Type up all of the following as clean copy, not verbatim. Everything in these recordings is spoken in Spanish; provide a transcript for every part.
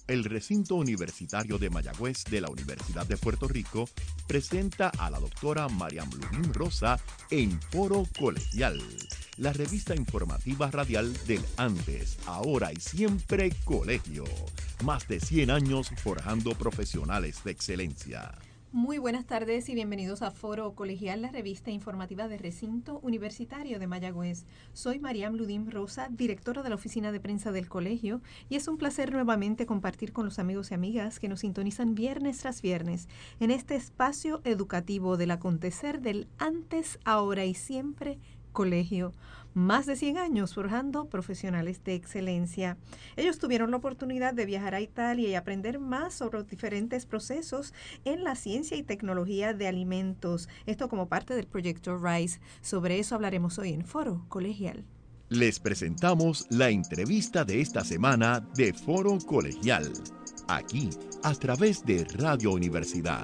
El recinto universitario de Mayagüez de la Universidad de Puerto Rico presenta a la doctora Mariam Ludín Rosa en Foro Colegial, la revista informativa radial del antes, ahora y siempre colegio. Más de 100 años forjando profesionales de excelencia. Muy buenas tardes y bienvenidos a Foro Colegial, la revista informativa de Recinto Universitario de Mayagüez. Soy Mariam Ludín Rosa, directora de la Oficina de Prensa del Colegio, y es un placer nuevamente compartir con los amigos y amigas que nos sintonizan viernes tras viernes en este espacio educativo del acontecer del antes, ahora y siempre colegio. Más de 100 años forjando profesionales de excelencia. Ellos tuvieron la oportunidad de viajar a Italia y aprender más sobre los diferentes procesos en la ciencia y tecnología de alimentos. Esto como parte del proyecto RISE. Sobre eso hablaremos hoy en Foro Colegial. Les presentamos la entrevista de esta semana de Foro Colegial, aquí a través de Radio Universidad.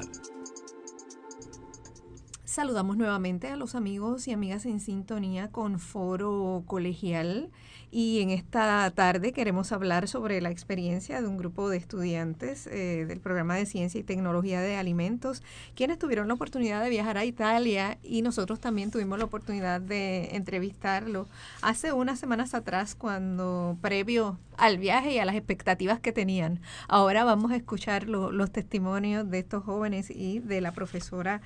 Saludamos nuevamente a los amigos y amigas en sintonía con Foro Colegial, y en esta tarde queremos hablar sobre la experiencia de un grupo de estudiantes del programa de Ciencia y Tecnología de Alimentos, quienes tuvieron la oportunidad de viajar a Italia, y nosotros también tuvimos la oportunidad de entrevistarlo hace unas semanas atrás, cuando previo al viaje y a las expectativas que tenían. Ahora vamos a escuchar los testimonios de estos jóvenes y de la profesora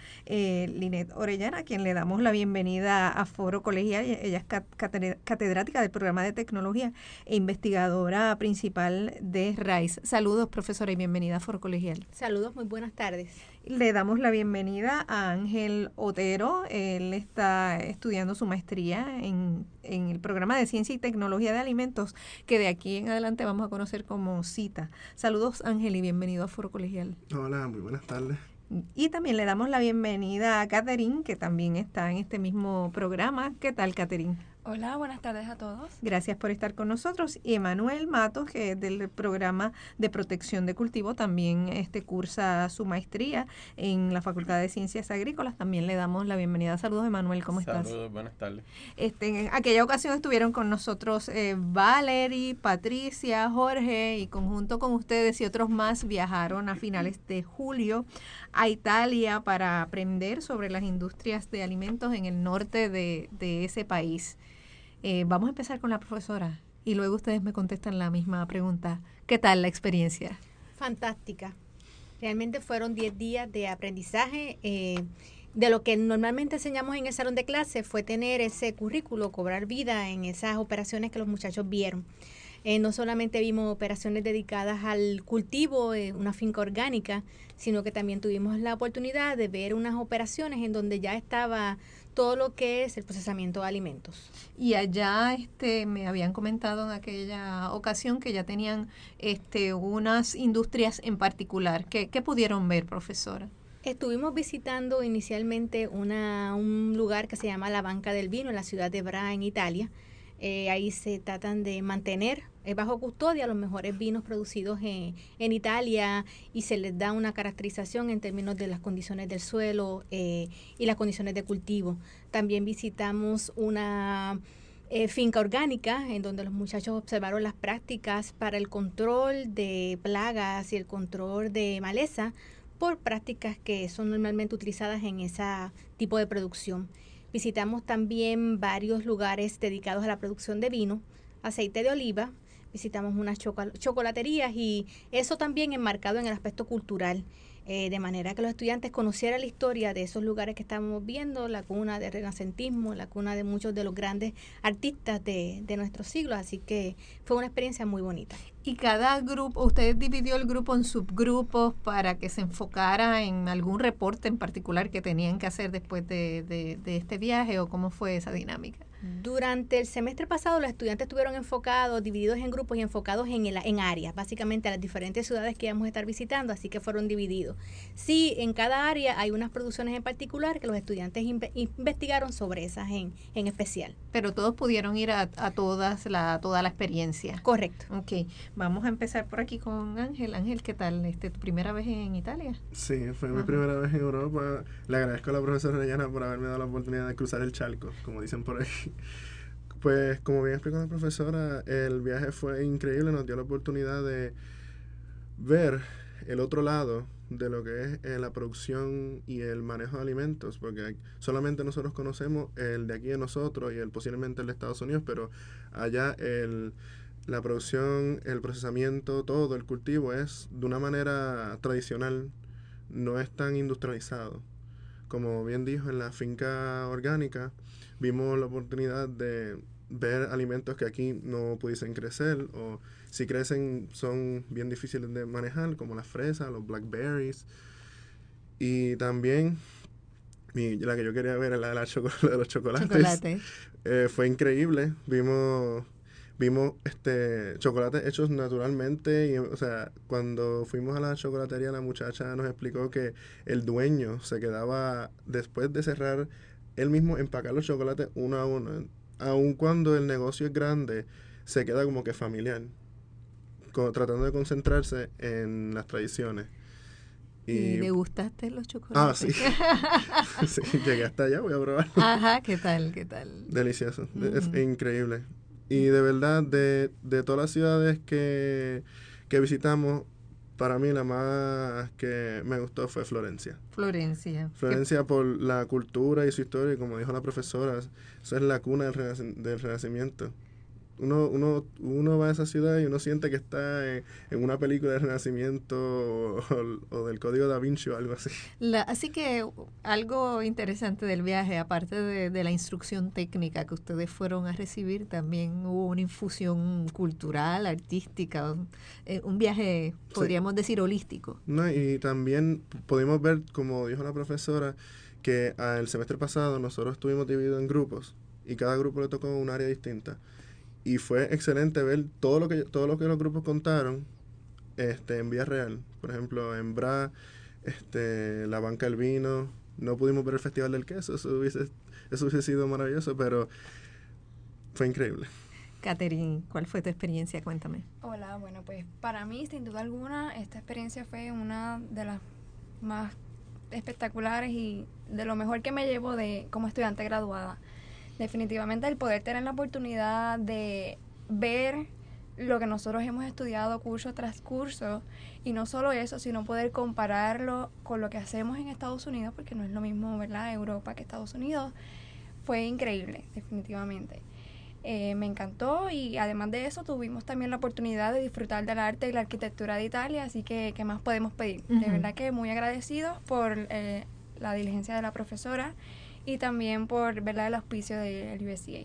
Linet Orellana, a quien le damos la bienvenida a Foro Colegial. Ella es catedrática del programa de Tecnología e investigadora principal de RISE. Saludos, profesora, y bienvenida a Foro Colegial. Saludos, muy buenas tardes. Le damos la bienvenida a Ángel Otero. Él está estudiando su maestría en el programa de Ciencia y Tecnología de Alimentos, que de aquí en adelante vamos a conocer como CITA. Saludos, Ángel, y bienvenido a Foro Colegial. Hola, muy buenas tardes. Y también le damos la bienvenida a Catherine, que también está en este mismo programa. ¿Qué tal, Catherine? Hola, buenas tardes a todos. Gracias por estar con nosotros. Y Emanuel Matos, que es del programa de protección de cultivo, también cursa su maestría en la Facultad de Ciencias Agrícolas. También le damos la bienvenida. Saludos, Emanuel, ¿cómo estás? Saludos, buenas tardes. En aquella ocasión estuvieron con nosotros Valerie, Patricia, Jorge, y conjunto con ustedes y otros más viajaron a finales de julio a Italia para aprender sobre las industrias de alimentos en el norte de ese país. Vamos a empezar con la profesora y luego ustedes me contestan la misma pregunta. ¿Qué tal la experiencia? Fantástica. Realmente fueron 10 días de aprendizaje. De lo que normalmente enseñamos en el salón de clase fue tener ese currículo, cobrar vida en esas operaciones que los muchachos vieron. No solamente vimos operaciones dedicadas al cultivo, una finca orgánica, sino que también tuvimos la oportunidad de ver unas operaciones en donde ya estaba todo lo que es el procesamiento de alimentos. Y allá me habían comentado en aquella ocasión que ya tenían unas industrias en particular. ¿Qué pudieron ver, profesora? Estuvimos visitando inicialmente un lugar que se llama la Banca del Vino en la ciudad de Bra, en Italia. Ahí se tratan de mantener bajo custodia los mejores vinos producidos en Italia, y se les da una caracterización en términos de las condiciones del suelo y las condiciones de cultivo. También visitamos una finca orgánica en donde los muchachos observaron las prácticas para el control de plagas y el control de maleza por prácticas que son normalmente utilizadas en ese tipo de producción. Visitamos también varios lugares dedicados a la producción de vino, aceite de oliva, visitamos unas chocolaterías, y eso también enmarcado en el aspecto cultural, de manera que los estudiantes conocieran la historia de esos lugares que estábamos viendo, la cuna del renacentismo, la cuna de muchos de los grandes artistas de nuestro siglo, así que fue una experiencia muy bonita. Y cada grupo, ¿usted dividió el grupo en subgrupos para que se enfocara en algún reporte en particular que tenían que hacer después de este viaje, o cómo fue esa dinámica? Durante el semestre pasado los estudiantes estuvieron enfocados, divididos en grupos y enfocados en áreas, básicamente a las diferentes ciudades que íbamos a estar visitando, así que fueron divididos. Sí, en cada área hay unas producciones en particular que los estudiantes investigaron sobre esas en especial. Pero todos pudieron ir a toda la experiencia. Correcto. Ok, vamos a empezar por aquí con Ángel. Ángel, ¿qué tal? ¿Tu primera vez en Italia? Sí, fue mi primera vez en Europa. Le agradezco a la profesora Orellana por haberme dado la oportunidad de cruzar el charco, como dicen por ahí. Pues, como bien explicó la profesora, el viaje fue increíble, nos dio la oportunidad de ver el otro lado de lo que es la producción y el manejo de alimentos, porque solamente nosotros conocemos el de aquí de nosotros y el posiblemente el de Estados Unidos, pero allá la producción, el procesamiento, todo el cultivo es de una manera tradicional, no es tan industrializado. Como bien dijo, en la finca orgánica vimos la oportunidad de ver alimentos que aquí no pudiesen crecer, o si crecen son bien difíciles de manejar, como las fresas, los blackberries. Y también la que yo quería ver era la de los chocolates. Fue increíble. Vimos chocolates hechos naturalmente, y, o sea, cuando fuimos a la chocolatería, la muchacha nos explicó que el dueño se quedaba, después de cerrar, él mismo empacar los chocolates uno a uno. Aun cuando el negocio es grande, se queda como que familiar, tratando de concentrarse en las tradiciones. ¿Y degustaste los chocolates? Sí. Sí, llegué hasta allá, voy a probar. Ajá, ¿qué tal? Delicioso, es increíble. Y de verdad, de todas las ciudades que visitamos, para mí la más que me gustó fue Florencia. Florencia por la cultura y su historia, y como dijo la profesora, eso es la cuna del Renacimiento. Uno va a esa ciudad y uno siente que está en una película del Renacimiento o del Código Da Vinci o algo así. Así que algo interesante del viaje, aparte de la instrucción técnica que ustedes fueron a recibir, también hubo una infusión cultural, artística, un viaje, podríamos decir, holístico. No, y también pudimos ver, como dijo la profesora, que el semestre pasado nosotros estuvimos divididos en grupos y cada grupo le tocó un área distinta. Y fue excelente ver todo lo que los grupos contaron en vía real. Por ejemplo, en Bra, la banca del vino. No pudimos ver el Festival del Queso, eso hubiese sido maravilloso, pero fue increíble. Catherine, ¿cuál fue tu experiencia? Cuéntame. Hola, bueno, pues para mí, sin duda alguna, esta experiencia fue una de las más espectaculares y de lo mejor que me llevo como estudiante graduada. Definitivamente el poder tener la oportunidad de ver lo que nosotros hemos estudiado curso tras curso, y no solo eso, sino poder compararlo con lo que hacemos en Estados Unidos, porque no es lo mismo, ¿verdad?, Europa que Estados Unidos, fue increíble, definitivamente. Me encantó, y además de eso tuvimos también la oportunidad de disfrutar del arte y la arquitectura de Italia, así que ¿qué más podemos pedir? Uh-huh. De verdad que muy agradecidos por la diligencia de la profesora y también por, ¿verdad?, el auspicio del USDA.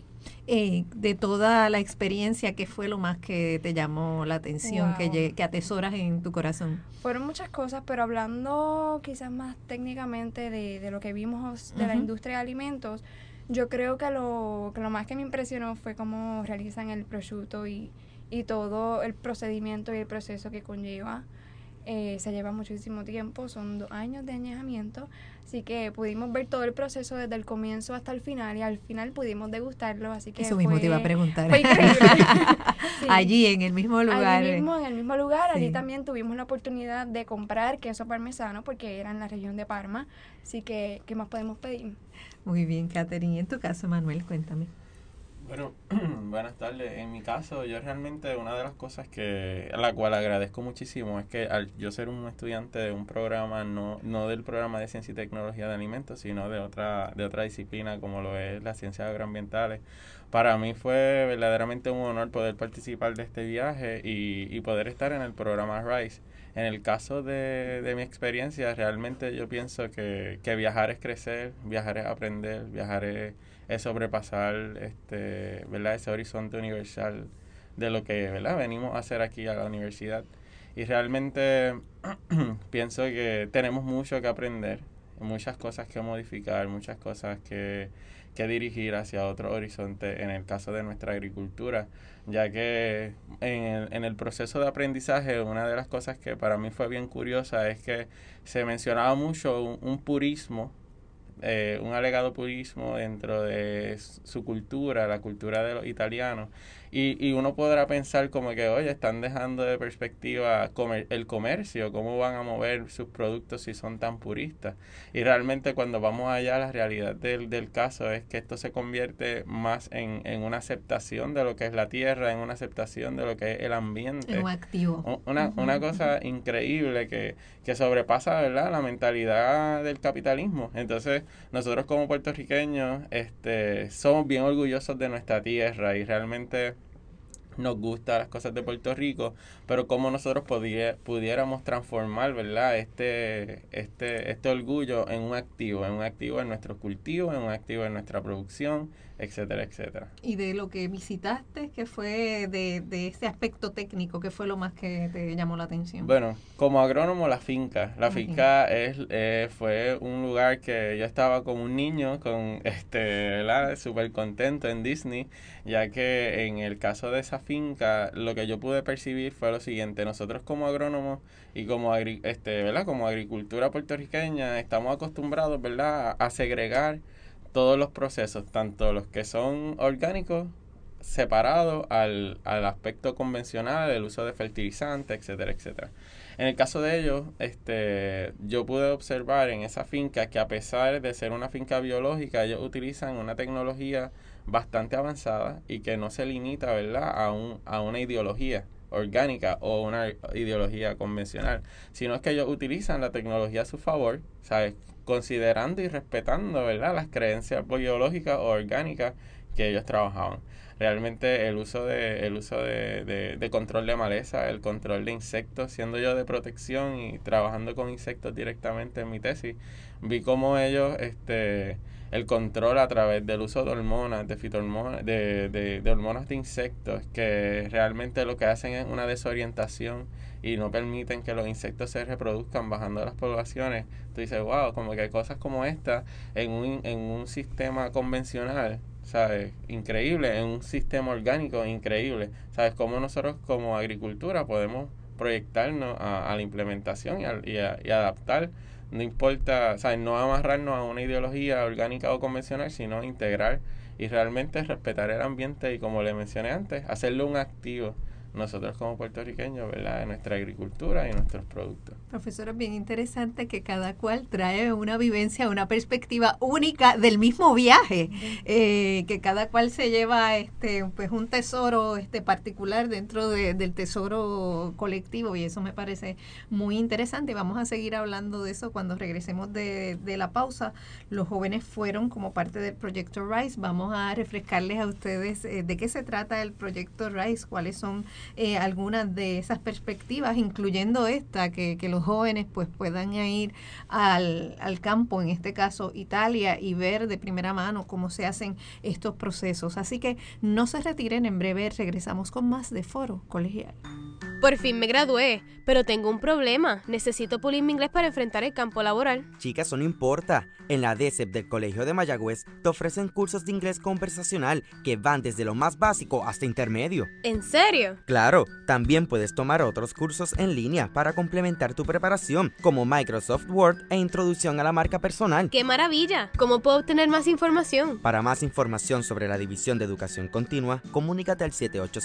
De toda la experiencia, ¿qué fue lo más que te llamó la atención, wow, que atesoras en tu corazón? Fueron muchas cosas, pero hablando quizás más técnicamente de lo que vimos de la industria de alimentos, yo creo que lo más que me impresionó fue cómo realizan el prosciutto y todo el procedimiento y el proceso que conlleva. Se lleva muchísimo tiempo, son 2 años de añejamiento, así que pudimos ver todo el proceso desde el comienzo hasta el final, y al final pudimos degustarlo, así que eso mismo te iba a preguntar. Fue increíble. Sí. Allí en el mismo lugar. En el mismo lugar, sí. Allí también tuvimos la oportunidad de comprar queso parmesano porque era en la región de Parma, así que ¿qué más podemos pedir? Muy bien, Catherine. En tu caso, Manuel, cuéntame. Bueno, buenas tardes. En mi caso, yo realmente una de las cosas a la cual agradezco muchísimo es que al yo ser un estudiante de un programa, no del programa de Ciencia y Tecnología de Alimentos, sino de otra disciplina como lo es las ciencias agroambientales, para mí fue verdaderamente un honor poder participar de este viaje y poder estar en el programa RISE. En el caso de mi experiencia, realmente yo pienso que viajar es crecer, viajar es aprender, viajar es sobrepasar ¿verdad?, ese horizonte universal de lo que, ¿verdad?, venimos a hacer aquí a la universidad. Y realmente pienso que tenemos mucho que aprender, muchas cosas que modificar, muchas cosas que dirigir hacia otro horizonte en el caso de nuestra agricultura, ya que en el proceso de aprendizaje una de las cosas que para mí fue bien curiosa es que se mencionaba mucho un purismo, un alegado purismo dentro de su cultura, la cultura de los italianos, Y uno podrá pensar como que, oye, están dejando de perspectiva el comercio, cómo van a mover sus productos si son tan puristas. Y realmente cuando vamos allá, la realidad del caso es que esto se convierte más en una aceptación de lo que es la tierra, en una aceptación de lo que es el ambiente. En un activo. Una cosa increíble que sobrepasa, ¿verdad?, la mentalidad del capitalismo. Entonces, nosotros como puertorriqueños somos bien orgullosos de nuestra tierra y realmente nos gustan las cosas de Puerto Rico, pero cómo nosotros pudiéramos transformar, ¿verdad?, este orgullo en un activo en nuestros cultivos, en un activo en nuestra producción, etcétera, etcétera. Y de lo que visitaste, ¿qué fue de ese aspecto técnico? ¿Qué fue lo más que te llamó la atención? Bueno, como agrónomo, la finca fue un lugar que yo estaba como un niño ¿verdad?, súper contento en Disney, ya que en el caso de esa finca lo que yo pude percibir fue lo siguiente: nosotros como agrónomos y como ¿verdad?, como agricultura puertorriqueña estamos acostumbrados, ¿verdad?, a segregar todos los procesos, tanto los que son orgánicos separados al aspecto convencional, el uso de fertilizantes, etcétera, etcétera. En el caso de ellos, yo pude observar en esa finca que, a pesar de ser una finca biológica, ellos utilizan una tecnología bastante avanzada y que no se limita, ¿verdad?, a una ideología orgánica o una ideología convencional, sino que ellos utilizan la tecnología a su favor, ¿sabes?, considerando y respetando, ¿verdad?, las creencias biológicas o orgánicas que ellos trabajaban. Realmente el uso de control de maleza, el control de insectos, siendo yo de protección y trabajando con insectos directamente en mi tesis, vi cómo ellos el control a través del uso de hormonas, de fitohormonas, de hormonas de insectos, que realmente lo que hacen es una desorientación y no permiten que los insectos se reproduzcan bajando las poblaciones. Tú dices, wow, como que hay cosas como esta en un sistema convencional, ¿sabes?, increíble, en un sistema orgánico increíble. ¿Sabes?, cómo nosotros como agricultura podemos proyectarnos a la implementación y adaptar. No importa, ¿sabes?, no amarrarnos a una ideología orgánica o convencional, sino integrar y realmente respetar el ambiente y, como le mencioné antes, hacerlo un activo nosotros como puertorriqueños, ¿verdad?, en nuestra agricultura y nuestros productos. Profesor, es bien interesante que cada cual trae una vivencia, una perspectiva única del mismo viaje, que cada cual se lleva pues un tesoro particular dentro del tesoro colectivo, y eso me parece muy interesante. Vamos a seguir hablando de eso cuando regresemos de la pausa. Los jóvenes fueron como parte del proyecto RISE. Vamos a refrescarles a ustedes de qué se trata el proyecto RISE, cuáles son algunas de esas perspectivas, incluyendo esta, que los jóvenes pues puedan ir al campo, en este caso Italia, y ver de primera mano cómo se hacen estos procesos. Así que no se retiren, en breve regresamos con más de Foro Colegial. Por fin me gradué, pero tengo un problema. Necesito pulir mi inglés para enfrentar el campo laboral. Chica, eso no importa. En la DSEP del Colegio de Mayagüez te ofrecen cursos de inglés conversacional que van desde lo más básico hasta intermedio. ¿En serio? Claro, también puedes tomar otros cursos en línea para complementar tu preparación, como Microsoft Word e Introducción a la Marca Personal. ¡Qué maravilla! ¿Cómo puedo obtener más información? Para más información sobre la División de Educación Continua, comunícate al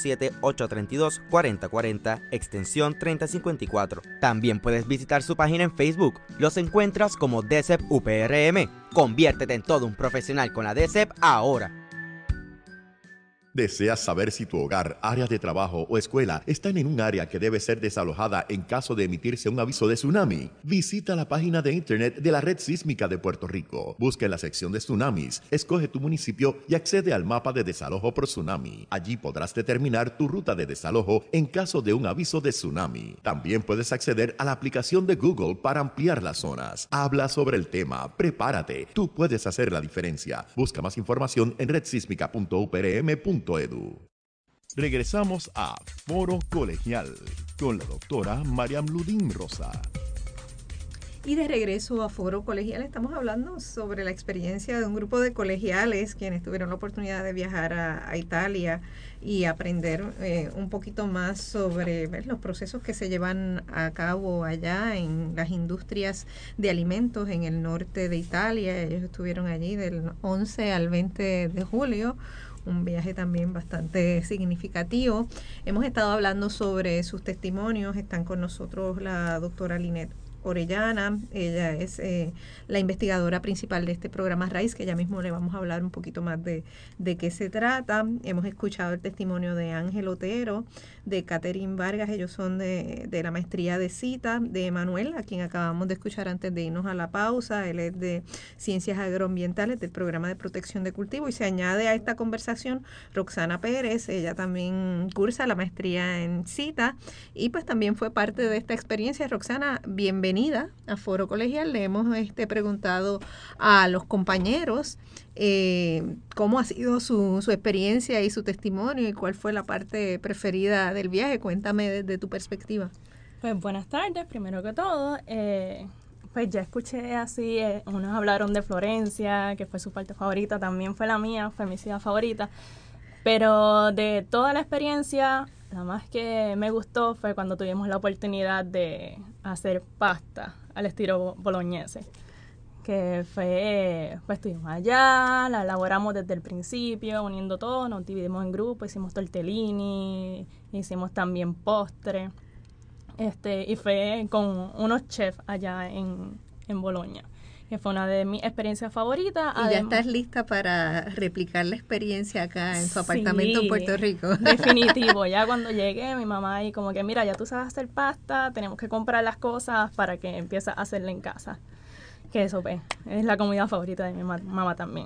787-832-4040, extensión 3054. También puedes visitar su página en Facebook. Los encuentras como DSEP UPRM. Conviértete en todo un profesional con la DSEP ahora. ¿Deseas saber si tu hogar, área de trabajo o escuela están en un área que debe ser desalojada en caso de emitirse un aviso de tsunami? Visita la página de internet de la Red Sísmica de Puerto Rico. Busca en la sección de tsunamis, escoge tu municipio y accede al mapa de desalojo por tsunami. Allí podrás determinar tu ruta de desalojo en caso de un aviso de tsunami. También puedes acceder a la aplicación de Google para ampliar las zonas. Habla sobre el tema, prepárate, tú puedes hacer la diferencia. Busca más información en redsísmica.uprm.edu. Regresamos a Foro Colegial con la doctora Mariam Ludín Rosa. Y de regreso a Foro Colegial, estamos hablando sobre la experiencia de un grupo de colegiales quienes tuvieron la oportunidad de viajar a Italia y aprender un poquito más sobre los procesos que se llevan a cabo allá en las industrias de alimentos en el norte de Italia. Ellos estuvieron allí del 11 al 20 de julio. un viaje también bastante significativo. Hemos estado hablando sobre sus testimonios. Están con nosotros la doctora Linet Orellana. Ella es la investigadora principal de este programa RAICE, que ya mismo le vamos a hablar un poquito más de qué se trata. Hemos escuchado el testimonio de Ángel Otero, de Catherine Vargas. Ellos son de la maestría de CITA, de Manuel, a quien acabamos de escuchar antes de irnos a la pausa. Él es de Ciencias Agroambientales del Programa de Protección de Cultivo, y se añade a esta conversación Roxana Pérez. Ella también cursa la maestría en CITA y pues también fue parte de esta experiencia. Roxana, bienvenida a Foro Colegial. Le hemos preguntado a los compañeros cómo ha sido su experiencia y su testimonio y cuál fue la parte preferida del viaje. Cuéntame desde tu perspectiva. Pues buenas tardes, primero que todo. Pues ya escuché así, unos hablaron de Florencia, que fue su parte favorita, también fue la mía, fue mi ciudad favorita. Pero de toda la experiencia, la más que me gustó fue cuando tuvimos la oportunidad de hacer pasta al estilo boloñese, que fue, pues estuvimos allá, la elaboramos desde el principio, uniendo todo, nos dividimos en grupos, hicimos tortellini, hicimos también postre, y fue con unos chefs allá en Boloña, que fue una de mis experiencias favoritas. ¿Y ya estás lista para replicar la experiencia acá en tu apartamento en Puerto Rico? Definitivo. Ya cuando llegué, mi mamá ahí como que, mira, ya tú sabes hacer pasta, tenemos que comprar las cosas para que empieces a hacerla en casa. Que eso, pues, es la comida favorita de mi mamá también.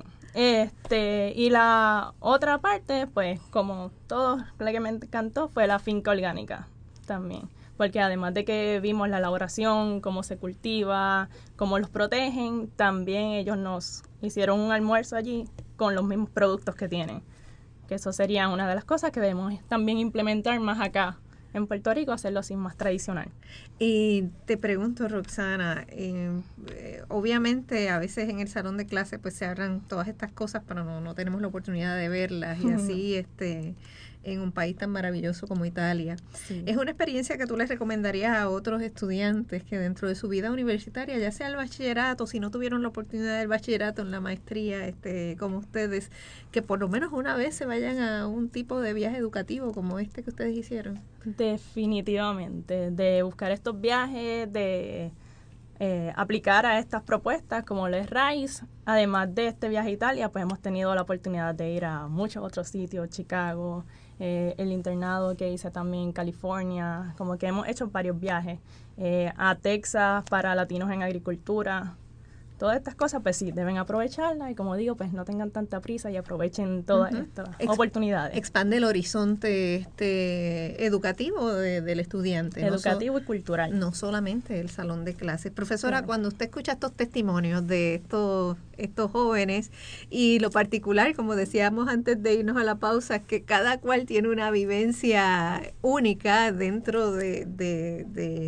Y la otra parte, pues, como todo, la que me encantó fue la finca orgánica también. Porque además de que vimos la elaboración, cómo se cultiva, cómo los protegen, también ellos nos hicieron un almuerzo allí con los mismos productos que tienen. Que eso sería una de las cosas que debemos también implementar más acá en Puerto Rico, hacerlo así más tradicional. Y te pregunto, Roxana, obviamente a veces en el salón de clase pues se hablan todas estas cosas, pero no tenemos la oportunidad de verlas, y así en un país tan maravilloso como Italia. Sí. ¿Es una experiencia que tú les recomendarías a otros estudiantes que dentro de su vida universitaria, ya sea el bachillerato, si no tuvieron la oportunidad del bachillerato en la maestría, como ustedes, que por lo menos una vez se vayan a un tipo de viaje educativo como este que ustedes hicieron? Definitivamente, de buscar estos viajes, de aplicar a estas propuestas como les RAICE. Además de este viaje a Italia, pues hemos tenido la oportunidad de ir a muchos otros sitios, Chicago, el internado que hice también en California, como que hemos hecho varios viajes, a Texas para latinos en agricultura. Todas estas cosas, pues sí, deben aprovecharlas y como digo, pues no tengan tanta prisa y aprovechen todas estas oportunidades. Expande el horizonte educativo del estudiante. Educativo y cultural. No solamente el salón de clases. Profesora, Claro. Cuando usted escucha estos testimonios de estos jóvenes, y lo particular, como decíamos antes de irnos a la pausa, que cada cual tiene una vivencia única dentro de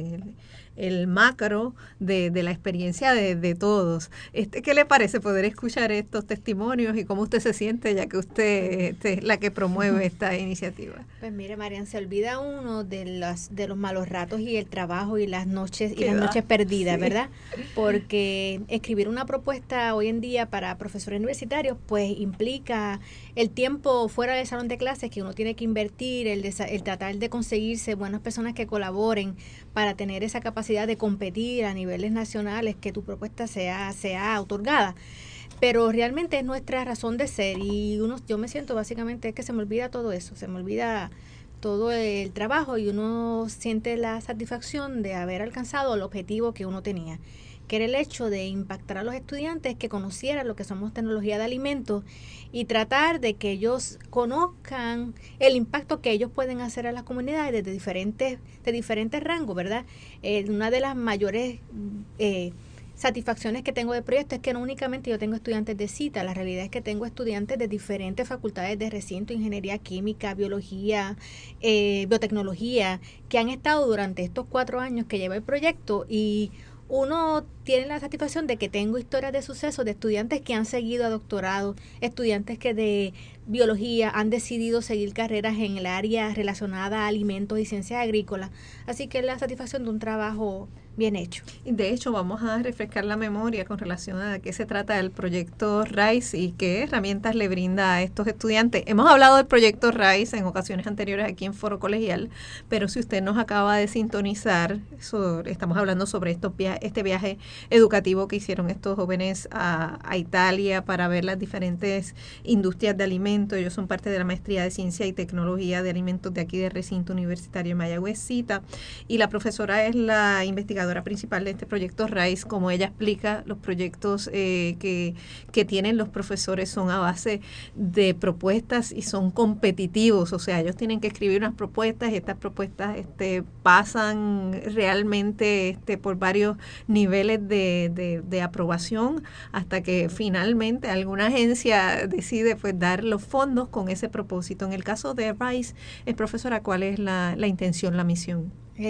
el macro de la experiencia de todos. ¿Qué le parece poder escuchar estos testimonios y cómo usted se siente, ya que usted es la que promueve esta iniciativa? Pues mire, Marian, se olvida uno de los malos ratos y el trabajo y las noches perdidas, sí, ¿verdad? Porque escribir una propuesta hoy en día para profesores universitarios pues implica el tiempo fuera del salón de clases que uno tiene que invertir, el tratar de conseguirse buenas personas que colaboren para tener esa capacidad de competir a niveles nacionales, que tu propuesta sea otorgada. Pero realmente es nuestra razón de ser, y yo me siento básicamente que se me olvida todo eso, se me olvida todo el trabajo y uno siente la satisfacción de haber alcanzado el objetivo que uno tenía, que era el hecho de impactar a los estudiantes que conocieran lo que somos tecnología de alimentos y tratar de que ellos conozcan el impacto que ellos pueden hacer a las comunidades de diferentes rangos, ¿verdad? Una de las mayores satisfacciones que tengo de proyecto es que no únicamente yo tengo estudiantes de CITA, la realidad es que tengo estudiantes de diferentes facultades de recinto, ingeniería química, biología, biotecnología, que han estado durante estos 4 años que lleva el proyecto, y uno tienen la satisfacción de que tengo historias de suceso de estudiantes que han seguido a doctorado, estudiantes que de biología han decidido seguir carreras en el área relacionada a alimentos y ciencias agrícolas. Así que es la satisfacción de un trabajo bien hecho. Y de hecho, vamos a refrescar la memoria con relación a qué se trata el proyecto RISE y qué herramientas le brinda a estos estudiantes. Hemos hablado del proyecto RISE en ocasiones anteriores aquí en Foro Colegial, pero si usted nos acaba de sintonizar, estamos hablando sobre este viaje educativo que hicieron estos jóvenes a Italia para ver las diferentes industrias de alimentos. Ellos son parte de la maestría de Ciencia y Tecnología de Alimentos de aquí del Recinto Universitario Mayagüez CITA, y la profesora es la investigadora principal de este proyecto RISE. Como ella explica, los proyectos que tienen los profesores son a base de propuestas y son competitivos, o sea, ellos tienen que escribir unas propuestas y estas propuestas pasan realmente por varios niveles de aprobación hasta que finalmente alguna agencia decide pues dar los fondos con ese propósito. En el caso de RISE, profesora, ¿cuál es la intención, la misión?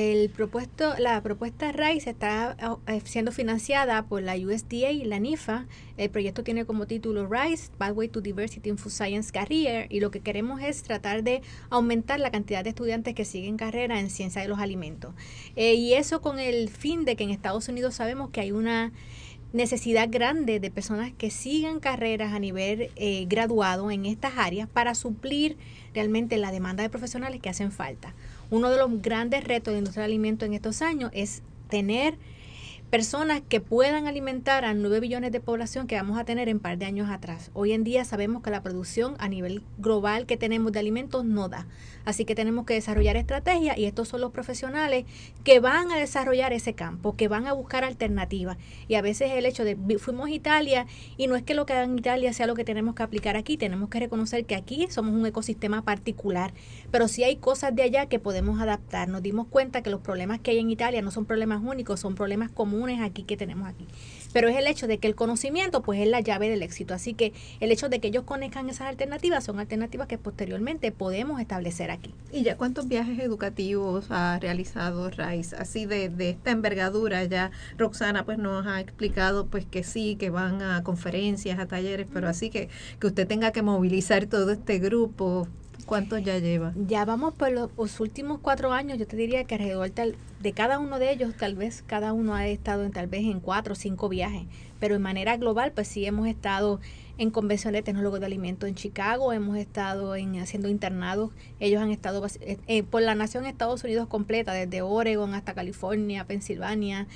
La propuesta RISE está siendo financiada por la USDA y la NIFA. El proyecto tiene como título RISE, Pathway to Diversity in Food Science Career, y lo que queremos es tratar de aumentar la cantidad de estudiantes que siguen carrera en ciencia de los alimentos. Y eso con el fin de que en Estados Unidos sabemos que hay una necesidad grande de personas que sigan carreras a nivel graduado en estas áreas para suplir realmente la demanda de profesionales que hacen falta. Uno de los grandes retos de la industria del alimento en estos años es tener personas que puedan alimentar a 9 billones de población que vamos a tener en un par de años atrás. Hoy en día sabemos que la producción a nivel global que tenemos de alimentos no da. Así que tenemos que desarrollar estrategias, y estos son los profesionales que van a desarrollar ese campo, que van a buscar alternativas. Y a veces el hecho de fuimos a Italia y no es que lo que hagan en Italia sea lo que tenemos que aplicar aquí. Tenemos que reconocer que aquí somos un ecosistema particular, pero sí hay cosas de allá que podemos adaptar. Nos dimos cuenta que los problemas que hay en Italia no son problemas únicos, son problemas comunes aquí que tenemos aquí. Pero es el hecho de que el conocimiento pues es la llave del éxito. Así que el hecho de que ellos conozcan esas alternativas son alternativas que posteriormente podemos establecer aquí. ¿Y ya cuántos viajes educativos ha realizado RISE? Así de esta envergadura, ya Roxana pues nos ha explicado pues que sí, que van a conferencias, a talleres, pero así que usted tenga que movilizar todo este grupo. ¿Cuántos ya lleva? Ya vamos por los últimos 4 años. Yo te diría que alrededor de cada uno de ellos, tal vez cada uno ha estado en 4 o 5 viajes. Pero en manera global, pues sí hemos estado en convención de tecnólogos de alimentos en Chicago, hemos estado haciendo internados. Ellos han estado por la nación Estados Unidos completa, desde Oregon hasta California, Pensilvania.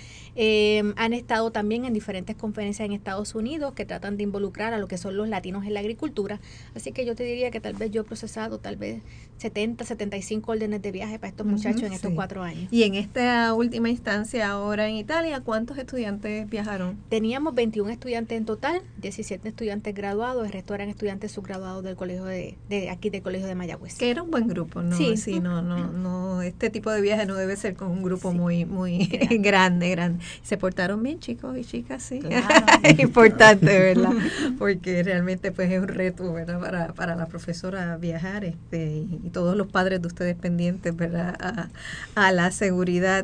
Han estado también en diferentes conferencias en Estados Unidos que tratan de involucrar a lo que son los latinos en la agricultura. Así que yo te diría que tal vez yo he procesado tal vez 70, 75 órdenes de viaje para estos muchachos en estos 4 años. Y en esta última instancia ahora en Italia, ¿cuántos estudiantes viajaron? Teníamos 21 estudiantes en total, 17 estudiantes graduados, el resto eran estudiantes subgraduados del colegio de aquí del colegio de Mayagüez. Que era un buen grupo, ¿no? Sí. No, este tipo de viaje no debe ser con un grupo muy grande. Se portaron bien, chicos y chicas, sí. Claro. Es importante, ¿verdad? Porque realmente pues es un reto, ¿verdad? Para la profesora viajar, y todos los padres de ustedes pendientes, ¿verdad? A la seguridad.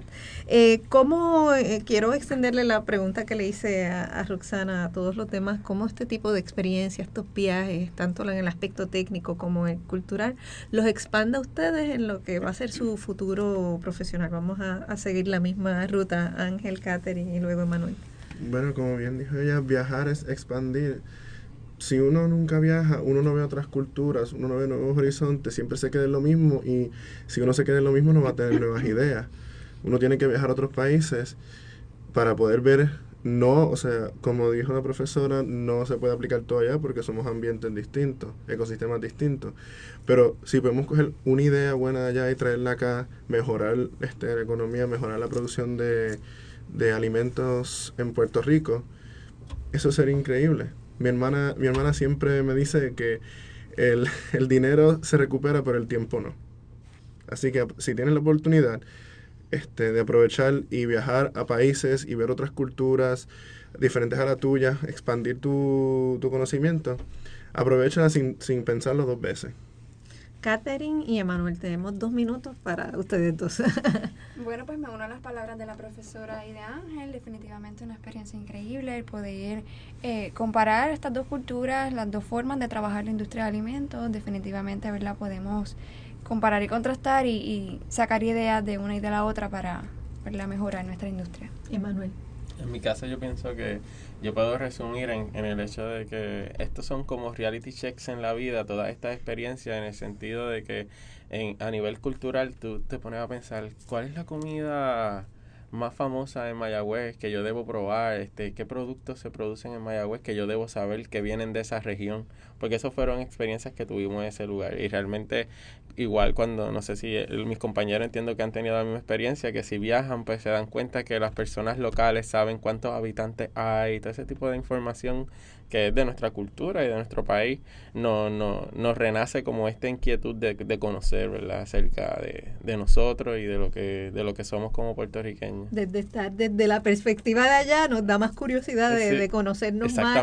Quiero extenderle la pregunta que le hice a Roxana, a todos los demás, cómo este tipo de experiencia, estos viajes, tanto en el aspecto técnico como el cultural, los expanda a ustedes en lo que va a ser su futuro profesional. Vamos a seguir la misma ruta, Ángel, Catherine y luego Emanuel. Bueno, como bien dijo ella, viajar es expandir. Si uno nunca viaja, uno no ve otras culturas, uno no ve nuevos horizontes, siempre se queda en lo mismo, y si uno se queda en lo mismo no va a tener nuevas ideas. Uno tiene que viajar a otros países para poder ver. No, o sea, como dijo la profesora, no se puede aplicar todo allá porque somos ambientes distintos, ecosistemas distintos. Pero si podemos coger una idea buena de allá y traerla acá, mejorar la economía, mejorar la producción de alimentos en Puerto Rico, eso sería increíble. Mi hermana siempre me dice que el dinero se recupera, pero el tiempo no. Así que si tienes la oportunidad de aprovechar y viajar a países y ver otras culturas diferentes a la tuya, expandir tu conocimiento, aprovéchala sin pensarlo 2 veces. Catherine y Emanuel. Tenemos 2 minutos para ustedes dos. Bueno, pues me uno a las palabras de la profesora y de Ángel. Definitivamente una experiencia increíble el poder comparar estas dos culturas, las dos formas de trabajar la industria de alimentos. Definitivamente, ¿verdad? Podemos comparar y contrastar y sacar ideas de una y de la otra para, ¿verdad?, mejorar nuestra industria. Emanuel. En mi caso yo pienso que yo puedo resumir en el hecho de que estos son como reality checks en la vida, todas estas experiencias, en el sentido de que a nivel cultural tú te pones a pensar, ¿cuál es la comida más famosa en Mayagüez que yo debo probar? ¿Qué productos se producen en Mayagüez que yo debo saber que vienen de esa región? Porque esas fueron experiencias que tuvimos en ese lugar. Y realmente, igual cuando, no sé si mis compañeros entiendo que han tenido la misma experiencia, que si viajan pues se dan cuenta que las personas locales saben cuántos habitantes hay, todo ese tipo de información que es de nuestra cultura y de nuestro país, nos renace como esta inquietud de conocer, ¿verdad?, acerca de nosotros y de lo que somos como puertorriqueños. Desde la perspectiva de allá nos da más curiosidad de conocernos más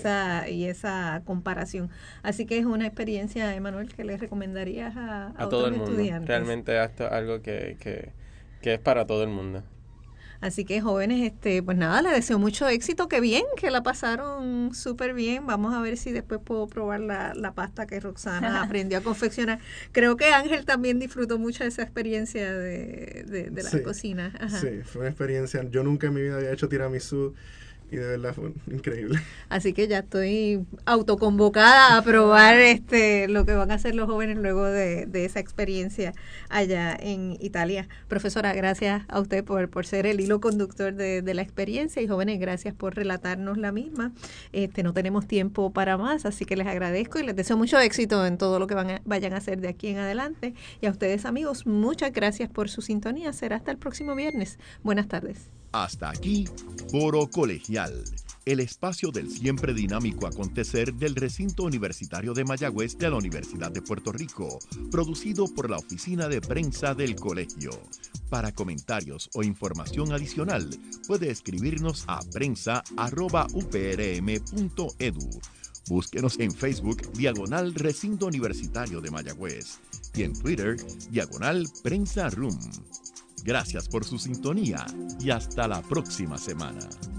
y esa comparación. Así que es una experiencia, Emanuel, que le recomendarías a todo otros el mundo. estudiantes. Realmente esto es algo que es para todo el mundo. Así que jóvenes, pues nada, les deseo mucho éxito, que bien, que la pasaron súper bien. Vamos a ver si después puedo probar la pasta que Roxana aprendió a confeccionar. Creo que Ángel también disfrutó mucho de esa experiencia de la cocina. Ajá. Sí, fue una experiencia. Yo nunca en mi vida había hecho tiramisú y de verdad fue increíble. Así que ya estoy autoconvocada a probar lo que van a hacer los jóvenes luego de esa experiencia allá en Italia. Profesora, gracias a usted por ser el hilo conductor de la experiencia, y jóvenes, gracias por relatarnos la misma. No tenemos tiempo para más, así que les agradezco y les deseo mucho éxito en todo lo que vayan a hacer de aquí en adelante. Y a ustedes, amigos, muchas gracias por su sintonía. Será hasta el próximo viernes. Buenas tardes. Hasta aquí, Foro Colegial, el espacio del siempre dinámico acontecer del recinto universitario de Mayagüez de la Universidad de Puerto Rico, producido por la Oficina de Prensa del Colegio. Para comentarios o información adicional, puede escribirnos a prensa@uprm.edu. Búsquenos en Facebook, /Recinto Universitario de Mayagüez, y en Twitter, /Prensa Room. Gracias por su sintonía y hasta la próxima semana.